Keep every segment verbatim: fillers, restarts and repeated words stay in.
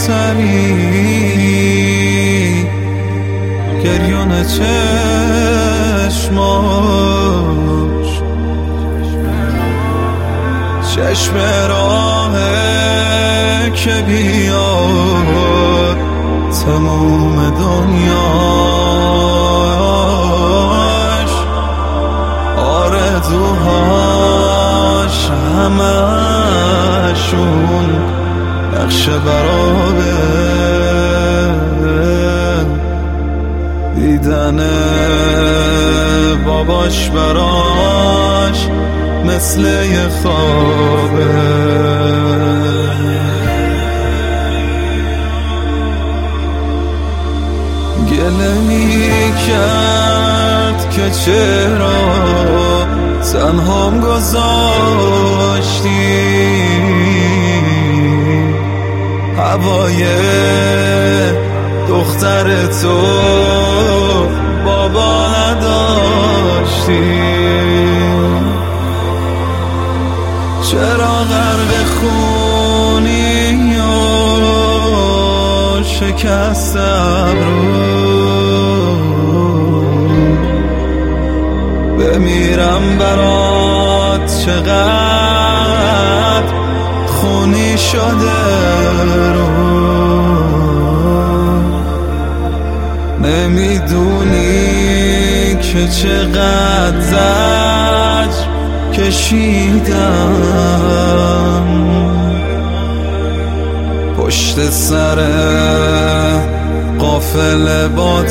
تری گریون چشماش، چشم راهه که بیاد تموم دنیاش، آرزوهاش همشون نقش برابه، دیدن باباش براش مثل یه خوابه. گله می کرد که چرا تنهام گذاشتی، هوای دختر تو بابا نداشتی، چرا غرق خونی و شکست ابرو، بمیرم برات چقدر خونی شده رو، نمیدونی که چقدر زجر کشیدم پشت سر قافله با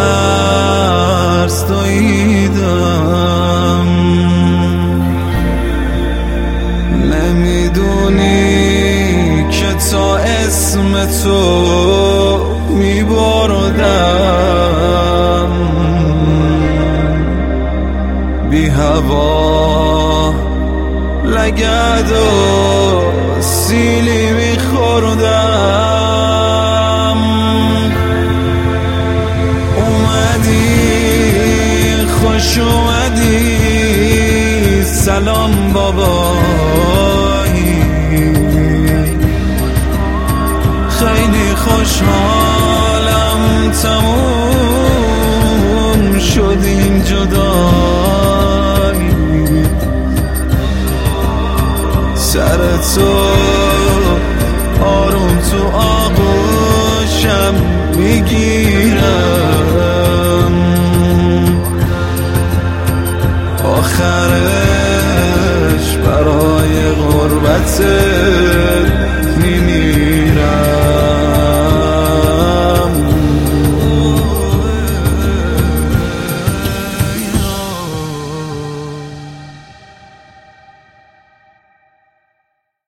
ترس دویدم، نمیدونی که تا اسم تو میبردم بی هوا لگد و سیلی میخوردم. اومدی خوش اومدی سلام بابایی، خیلی خوشحالم تموم شد این جدایی، سر تو آروم تو آغوشم میگیرم، آخرش برای غربت